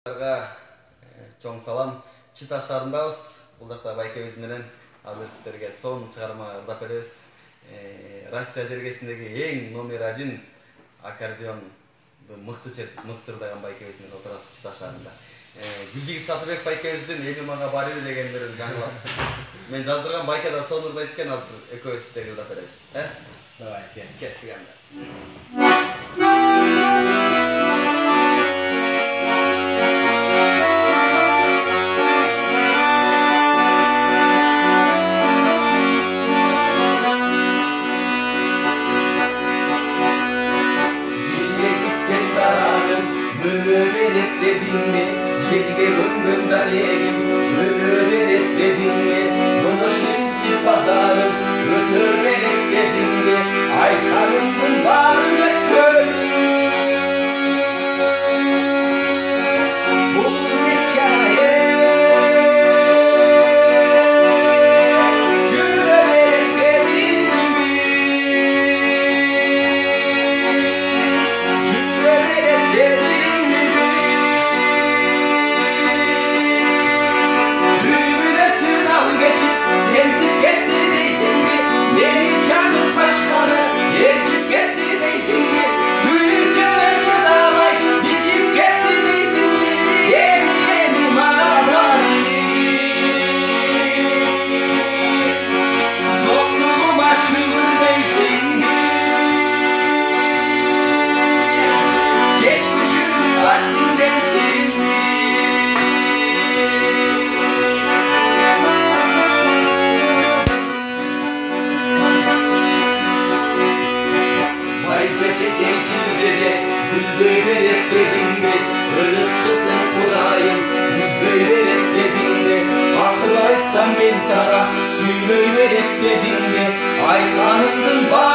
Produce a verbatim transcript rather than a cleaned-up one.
Чоң салам, Чита шаарындабыз. Бул жакта байкебиз менен азыр сиздерге сонун чыгарма ырдап беребиз. Россия жергесиндеги эң номер один аккордеонду мыкты мыкты ырдаган байкебиз менен отурабыз Чита шаарында. Гүлжигит Сатыбек байкебиздин эми мага барыбы дегендерин жаңылап. Мен жаздырган байке да сонун ырдайт экен, азыр экөөбүз сиздерге ырдап беребиз. Э? Давай, кеттик анда. Yerge ömrüm dalegim, öğret dedin mi? Bunu şimdi pazarım, öğret dedin mi? Ay karımın bağrına körüm. Bu hikaye öğret dedin mi? Öğret dedin mi? Böylelet dedin mi? Hırıslısın Kudayım. Yüz böylelet dedin mi? Akıl aytsam ben sana. Söyle böylelet dedin mi? Ay kanındın var.